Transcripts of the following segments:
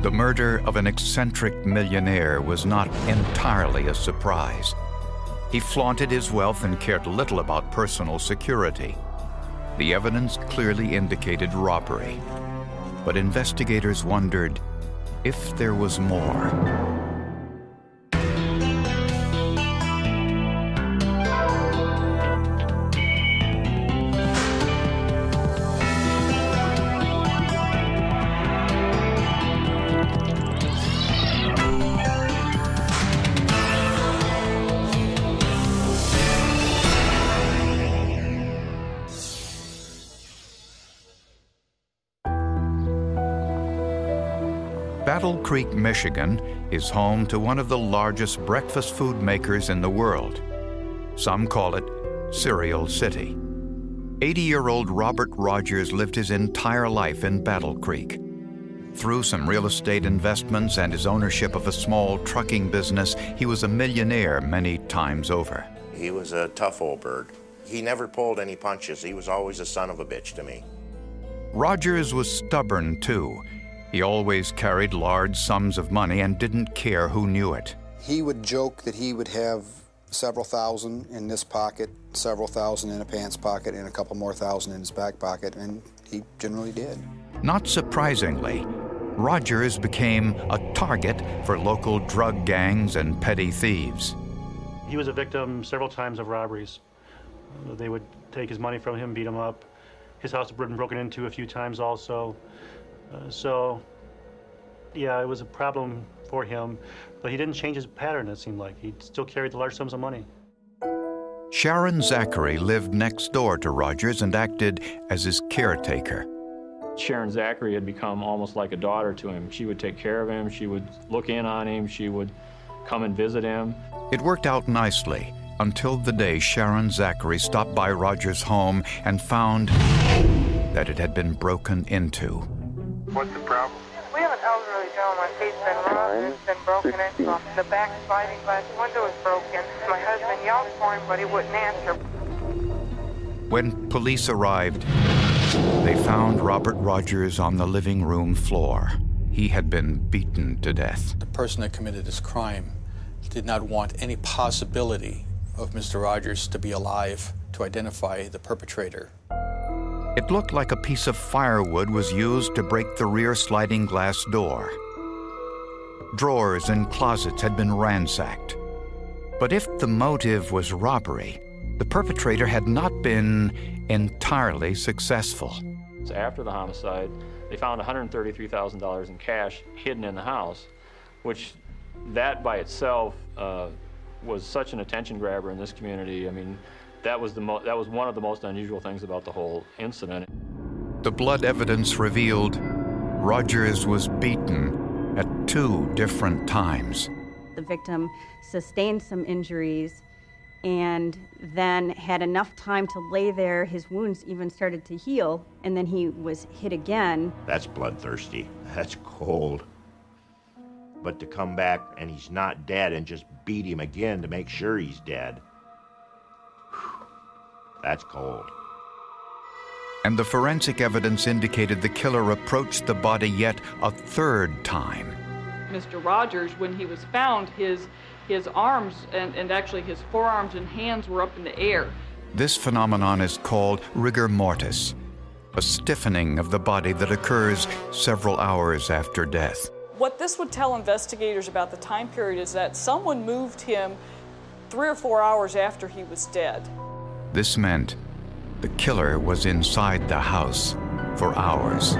The murder of an eccentric millionaire was not entirely a surprise. He flaunted his wealth and cared little about personal security. The evidence clearly indicated robbery, but investigators wondered if there was more. Battle Creek, Michigan is home to one of the largest breakfast food makers in the world. Some call it Cereal City. 80-year-old Robert Rogers lived his entire life in Battle Creek. Through some real estate investments and his ownership of a small trucking business, he was a millionaire many times over. He was a tough old bird. He never pulled any punches. He was always a son of a bitch to me. Rogers was stubborn, too. He always carried large sums of money and didn't care who knew it. He would joke that he would have several thousand in this pocket, several thousand in a pants pocket, and a couple more thousand in his back pocket, and he generally did. Not surprisingly, Rogers became a target for local drug gangs and petty thieves. He was a victim several times of robberies. They would take his money from him, beat him up. His house had been broken into a few times also. Yeah, it was a problem for him, but he didn't change his pattern, it seemed like. He still carried the large sums of money. Sharon Zachary lived next door to Rogers and acted as his caretaker. Sharon Zachary had become almost like a daughter to him. She would take care of him, she would look in on him, she would come and visit him. It worked out nicely until the day Sharon Zachary stopped by Rogers' home and found that it had been broken into. What's the problem? We have an elderly gentleman. He's been robbed. It's been broken into. The back sliding glass window is broken. My husband yelled for him, but he wouldn't answer. When police arrived, they found Robert Rogers on the living room floor. He had been beaten to death. The person that committed this crime did not want any possibility of Mr. Rogers to be alive to identify the perpetrator. It looked like a piece of firewood was used to break the rear sliding glass door. Drawers and closets had been ransacked. But if the motive was robbery, the perpetrator had not been entirely successful. After the homicide, they found $133,000 in cash hidden in the house, which that by itself was such an attention grabber in this community. I mean, that was one of the most unusual things about the whole incident. The blood evidence revealed Rogers was beaten at 2 different times. The victim sustained some injuries and then had enough time to lay there. His wounds even started to heal, and then he was hit again. That's bloodthirsty. That's cold. But to come back and he's not dead and just beat him again to make sure he's dead, that's cold. And the forensic evidence indicated the killer approached the body yet a 3rd time. Mr. Rogers, when he was found, his arms and actually his forearms and hands were up in the air. This phenomenon is called rigor mortis, a stiffening of the body that occurs several hours after death. What this would tell investigators about the time period is that someone moved him 3 or 4 hours after he was dead. This meant the killer was inside the house for hours.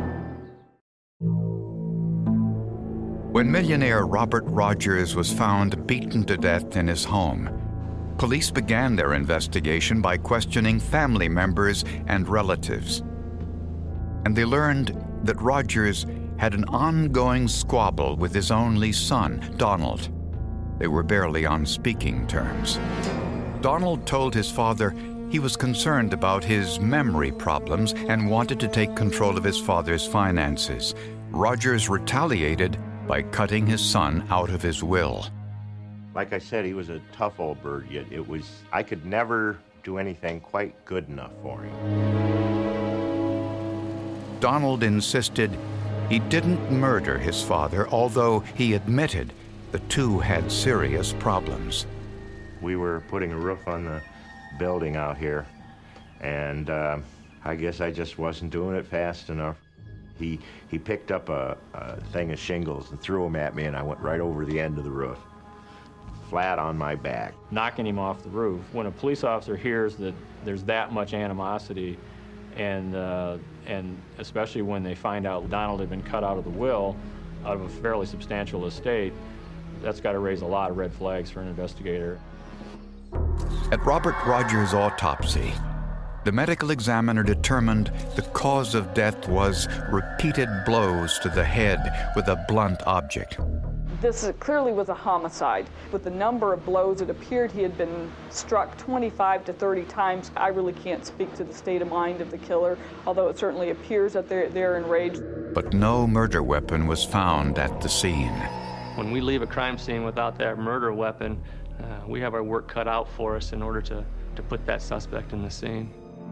When millionaire Robert Rogers was found beaten to death in his home, police began their investigation by questioning family members and relatives. And they learned that Rogers had an ongoing squabble with his only son, Donald. They were barely on speaking terms. Donald told his father he was concerned about his memory problems and wanted to take control of his father's finances. Rogers retaliated by cutting his son out of his will. Like I said, he was a tough old bird, yet I could never do anything quite good enough for him. Donald insisted He didn't murder his father, although he admitted the two had serious problems. We were putting a roof on the building out here, and I guess I just wasn't doing it fast enough. He picked up a thing of shingles and threw them at me, and I went right over the end of the roof, flat on my back. Knocking him off the roof. When a police officer hears that there's that much animosity, and especially when they find out Donald had been cut out of the will, out of a fairly substantial estate, that's got to raise a lot of red flags for an investigator. At Robert Rogers' autopsy, the medical examiner determined the cause of death was repeated blows to the head with a blunt object. This clearly was a homicide. With the number of blows, it appeared he had been struck 25 to 30 times. I really can't speak to the state of mind of the killer, although it certainly appears that they're enraged. But no murder weapon was found at the scene. When we leave a crime scene without that murder weapon, we have our work cut out for us in order to put that suspect in the scene.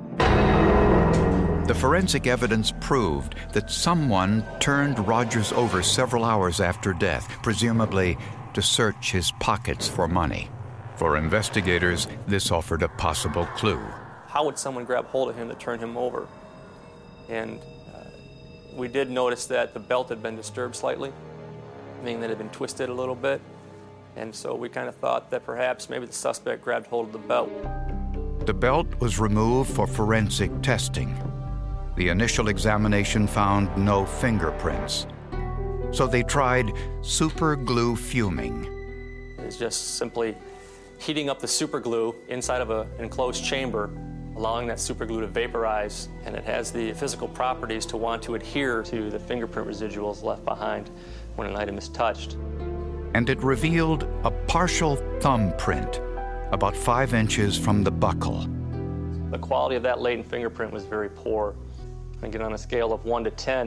The forensic evidence proved that someone turned Rogers over several hours after death, presumably to search his pockets for money. For investigators, this offered a possible clue. How would someone grab hold of him to turn him over? And we did notice that the belt had been disturbed slightly, meaning that it had been twisted a little bit. And so we kind of thought that perhaps maybe the suspect grabbed hold of the belt. The belt was removed for forensic testing. The initial examination found no fingerprints. So they tried super glue fuming. It's just simply heating up the super glue inside of an enclosed chamber, allowing that super glue to vaporize, and it has the physical properties to want to adhere to the fingerprint residuals left behind when an item is touched. And it revealed a partial thumbprint, about 5 inches from the buckle. The quality of that latent fingerprint was very poor. Again, on a scale of 1 to 10,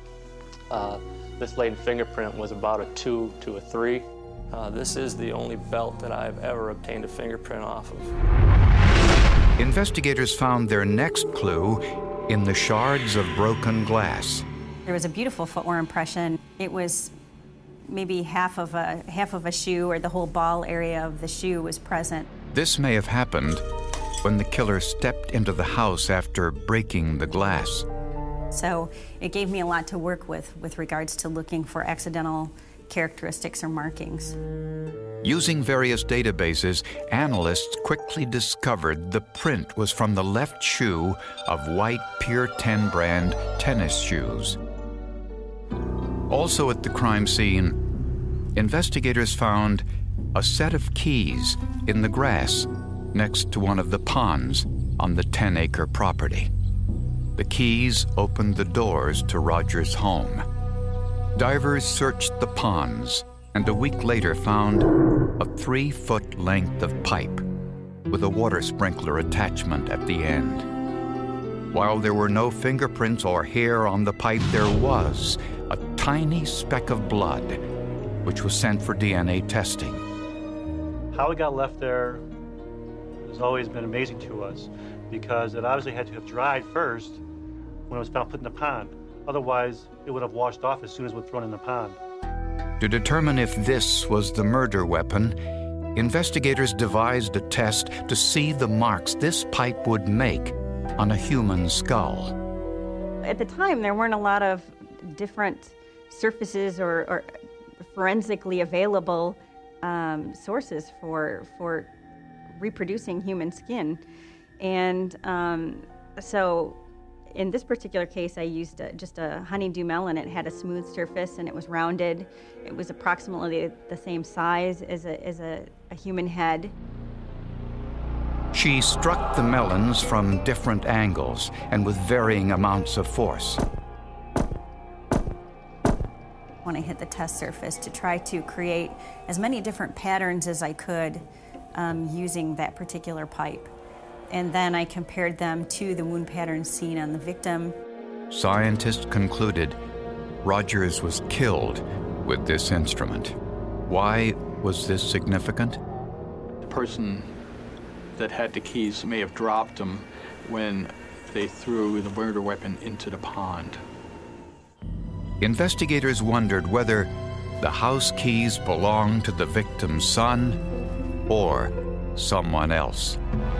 this latent fingerprint was about a 2 to a 3. This is the only belt that I've ever obtained a fingerprint off of. Investigators found their next clue in the shards of broken glass. There was a beautiful footwear impression. It was maybe half of a shoe, or the whole ball area of the shoe was present. This may have happened when the killer stepped into the house after breaking the glass. So it gave me a lot to work with regards to looking for accidental characteristics or markings. Using various databases, analysts quickly discovered the print was from the left shoe of white Pier 10 brand tennis shoes. Also at the crime scene, investigators found a set of keys in the grass next to one of the ponds on the 10-acre property. The keys opened the doors to Rogers' home. Divers searched the ponds and a week later found a 3-foot length of pipe with a water sprinkler attachment at the end. While there were no fingerprints or hair on the pipe, there was a tiny speck of blood, which was sent for DNA testing. How it got left there has always been amazing to us, because it obviously had to have dried first when it was found put in the pond. Otherwise, it would have washed off as soon as it was thrown in the pond. To determine if this was the murder weapon, investigators devised a test to see the marks this pipe would make on a human skull. At the time, there weren't a lot of different surfaces or forensically available sources for reproducing human skin. And so in this particular case, I used just a honeydew melon. It had a smooth surface and it was rounded. It was approximately the same size as a human head. She struck the melons from different angles and with varying amounts of force. When I hit the test surface, to try to create as many different patterns as I could using that particular pipe. And then I compared them to the wound patterns seen on the victim. Scientists concluded Rogers was killed with this instrument. Why was this significant? The person that had the keys may have dropped them when they threw the murder weapon into the pond. Investigators wondered whether the house keys belonged to the victim's son or someone else.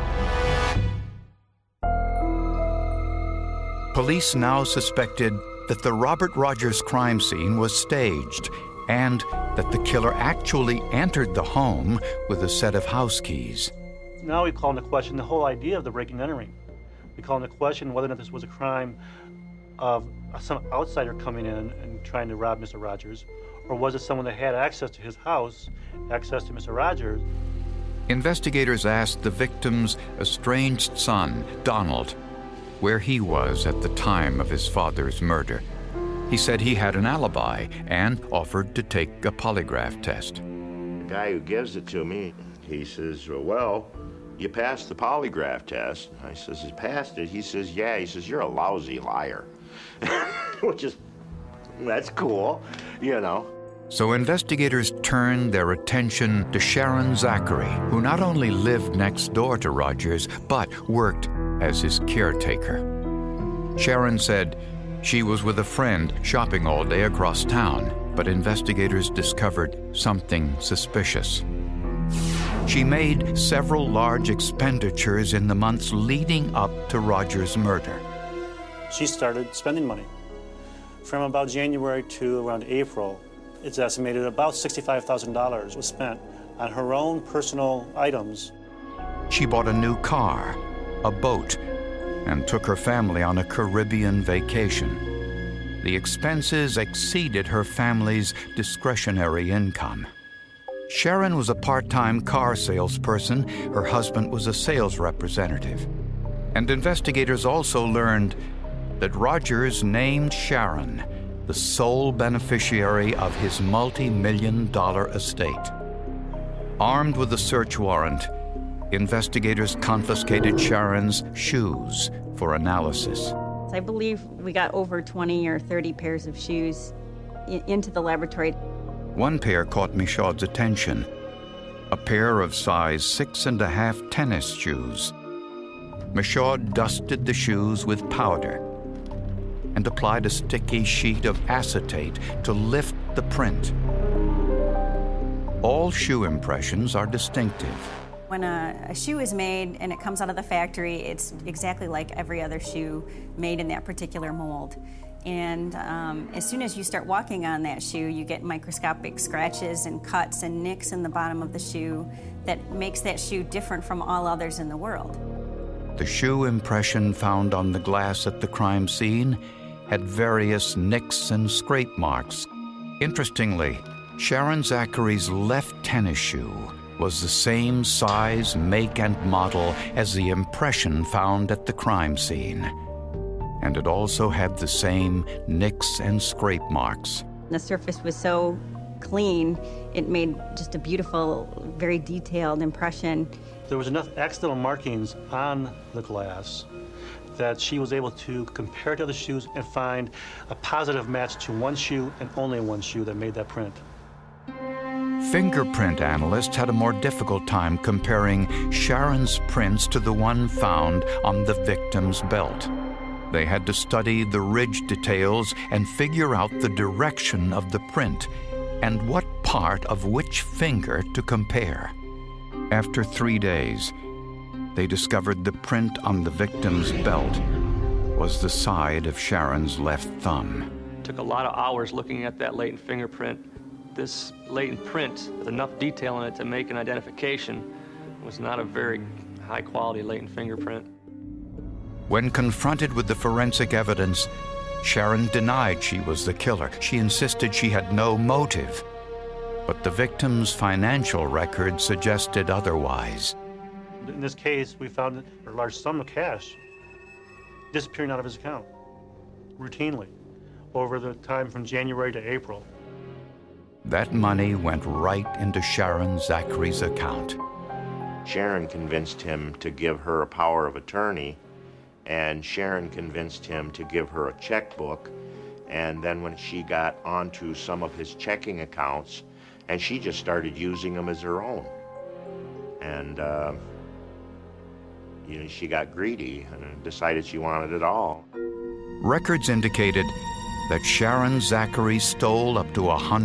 Police now suspected that the Robert Rogers crime scene was staged and that the killer actually entered the home with a set of house keys. Now we call into question the whole idea of the breaking and entering. We call into question whether or not this was a crime of some outsider coming in and trying to rob Mr. Rogers, or was it someone that had access to his house, access to Mr. Rogers? Investigators asked the victim's estranged son, Donald, where he was at the time of his father's murder. He said he had an alibi and offered to take a polygraph test. The guy who gives it to me, he says, well, you passed the polygraph test. I says, you passed it? He says, yeah. He says, you're a lousy liar. Which is, that's cool, you know. So investigators turned their attention to Sharon Zachary, who not only lived next door to Rogers, but worked as his caretaker. Sharon said she was with a friend shopping all day across town, but investigators discovered something suspicious. She made several large expenditures in the months leading up to Rogers' murder. She started spending money. From about January to around April, it's estimated about $65,000 was spent on her own personal items. She bought a new car, a boat, and took her family on a Caribbean vacation. The expenses exceeded her family's discretionary income. Sharon was a part-time car salesperson. Her husband was a sales representative. And investigators also learned that Rogers named Sharon the sole beneficiary of his multi-million-dollar estate. Armed with a search warrant, investigators confiscated Sharon's shoes for analysis. I believe we got over 20 or 30 pairs of shoes into the laboratory. One pair caught Michaud's attention, a pair of size 6.5 tennis shoes. Michaud dusted the shoes with powder and applied a sticky sheet of acetate to lift the print. All shoe impressions are distinctive. When a shoe is made and it comes out of the factory, it's exactly like every other shoe made in that particular mold. And as soon as you start walking on that shoe, you get microscopic scratches and cuts and nicks in the bottom of the shoe that makes that shoe different from all others in the world. The shoe impression found on the glass at the crime scene had various nicks and scrape marks. Interestingly, Sharon Zachary's left tennis shoe was the same size, make, and model as the impression found at the crime scene. And it also had the same nicks and scrape marks. The surface was so clean, it made just a beautiful, very detailed impression. There was enough accidental markings on the glass that she was able to compare to other shoes and find a positive match to one shoe and only one shoe that made that print. Fingerprint analysts had a more difficult time comparing Sharon's prints to the one found on the victim's belt. They had to study the ridge details and figure out the direction of the print and what part of which finger to compare. After 3 days, they discovered the print on the victim's belt was the side of Sharon's left thumb. Took a lot of hours looking at that latent fingerprint. This latent print, with enough detail in it to make an identification, was not a very high-quality latent fingerprint. When confronted with the forensic evidence, Sharon denied she was the killer. She insisted she had no motive. But the victim's financial record suggested otherwise. In this case, we found a large sum of cash disappearing out of his account routinely over the time from January to April. That money went right into Sharon Zachary's account. Sharon convinced him to give her a power of attorney, and Sharon convinced him to give her a checkbook, and then when she got onto some of his checking accounts, and she just started using them as her own. And she got greedy and decided she wanted it all. Records indicated that Sharon Zachary stole up to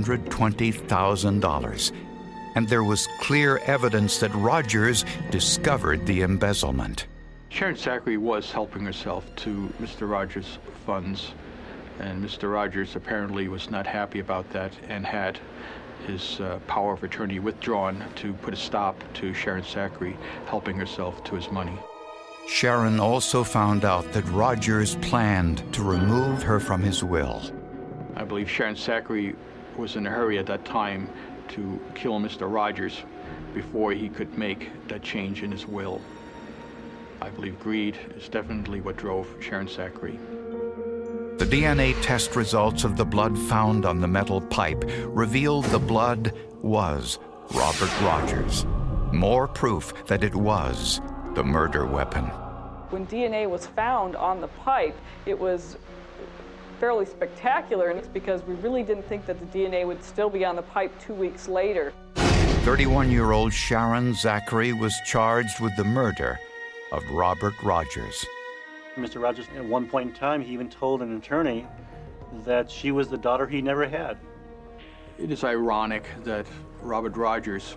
$120,000, and there was clear evidence that Rogers discovered the embezzlement. Sharon Zachary was helping herself to Mr. Rogers' funds, and Mr. Rogers apparently was not happy about that and had his power of attorney withdrawn to put a stop to Sharon Zachary helping herself to his money. Sharon also found out that Rogers planned to remove her from his will. I believe Sharon Zachary was in a hurry at that time to kill Mr. Rogers before he could make that change in his will. I believe greed is definitely what drove Sharon Zachary. The DNA test results of the blood found on the metal pipe revealed the blood was Robert Rogers. More proof that it was the murder weapon. When DNA was found on the pipe, it was fairly spectacular, and it's because we really didn't think that the DNA would still be on the pipe 2 weeks later. 31-year-old Sharon Zachary was charged with the murder of Robert Rogers. Mr. Rogers, at one point in time, he even told an attorney that she was the daughter he never had. It is ironic that Robert Rogers,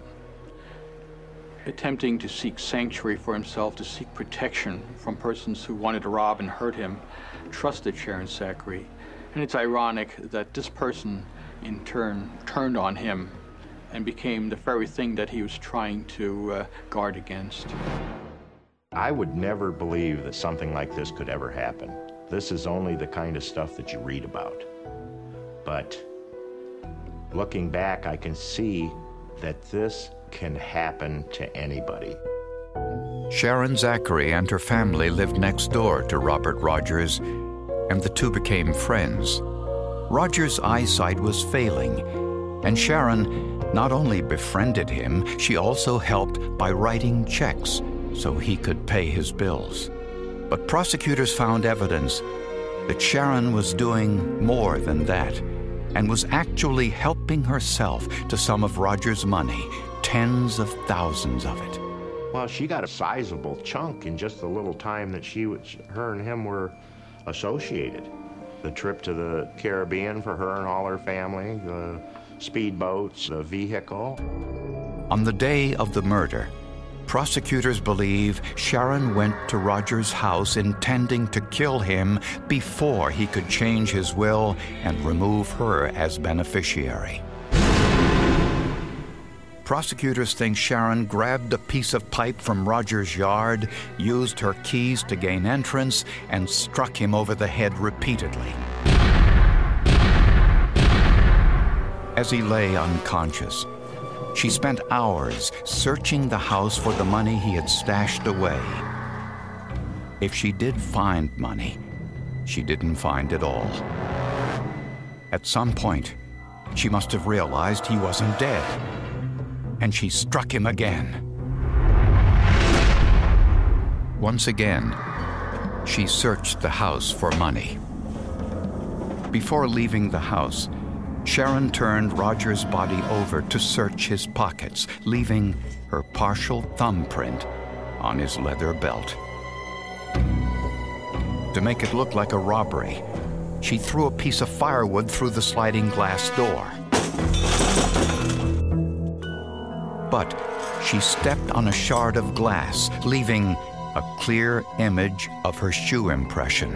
attempting to seek sanctuary for himself, to seek protection from persons who wanted to rob and hurt him, trusted Sharon Zachary. And it's ironic that this person, in turn, turned on him and became the very thing that he was trying to guard against. I would never believe that something like this could ever happen. This is only the kind of stuff that you read about. But looking back, I can see that this can happen to anybody. Sharon Zachary and her family lived next door to Robert Rogers, and the two became friends. Rogers' eyesight was failing, and Sharon not only befriended him, she also helped by writing checks so he could pay his bills. But prosecutors found evidence that Sharon was doing more than that and was actually helping herself to some of Rogers' money, tens of thousands of it. Well, she got a sizable chunk in just the little time that her and him were associated. The trip to the Caribbean for her and all her family, the speedboats, the vehicle. On the day of the murder, prosecutors believe Sharon went to Rogers' house intending to kill him before he could change his will and remove her as beneficiary. Prosecutors think Sharon grabbed a piece of pipe from Rogers' yard, used her keys to gain entrance, and struck him over the head repeatedly. As he lay unconscious, she spent hours searching the house for the money he had stashed away. If she did find money, she didn't find it all. At some point, she must have realized he wasn't dead, and she struck him again. Once again, she searched the house for money. Before leaving the house, Sharon turned Rogers' body over to search his pockets, leaving her partial thumbprint on his leather belt. To make it look like a robbery, she threw a piece of firewood through the sliding glass door. But she stepped on a shard of glass, leaving a clear image of her shoe impression.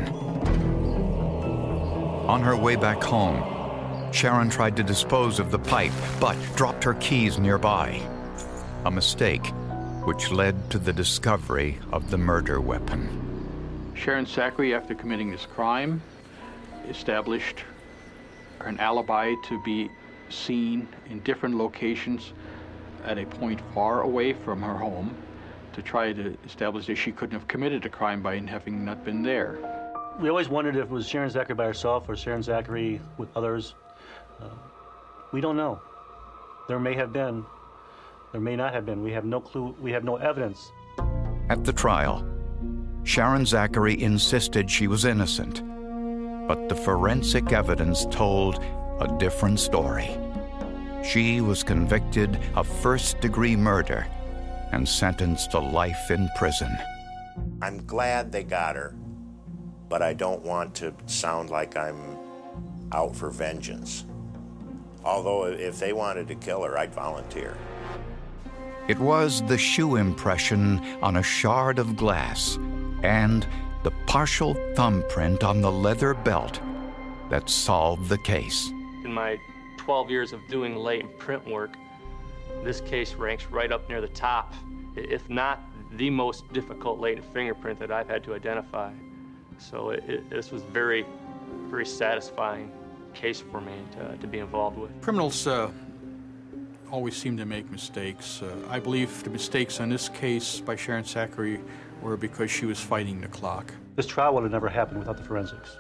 On her way back home, Sharon tried to dispose of the pipe, but dropped her keys nearby. A mistake which led to the discovery of the murder weapon. Sharon Zachary, after committing this crime, established an alibi to be seen in different locations at a point far away from her home to try to establish that she couldn't have committed a crime by having not been there. We always wondered if it was Sharon Zachary by herself or Sharon Zachary with others. We don't know. There may have been. There may not have been. We have no clue. We have no evidence. At the trial, Sharon Zachary insisted she was innocent, but the forensic evidence told a different story. She was convicted of first-degree murder and sentenced to life in prison. I'm glad they got her, but I don't want to sound like I'm out for vengeance. Although if they wanted to kill her, I'd volunteer. It was the shoe impression on a shard of glass and the partial thumbprint on the leather belt that solved the case. In my 12 years of doing latent print work, this case ranks right up near the top, if not the most difficult latent fingerprint that I've had to identify. So this was very, very satisfying case for me to be involved with. Criminals always seem to make mistakes. I believe the mistakes on this case by Sharon Zachary were because she was fighting the clock. This trial would have never happened without the forensics.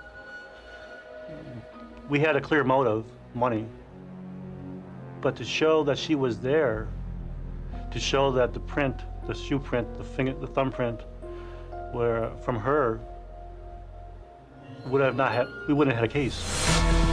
We had a clear motive, money, but to show that she was there, to show that the print, the shoe print, the thumbprint, were from her, we wouldn't have had a case.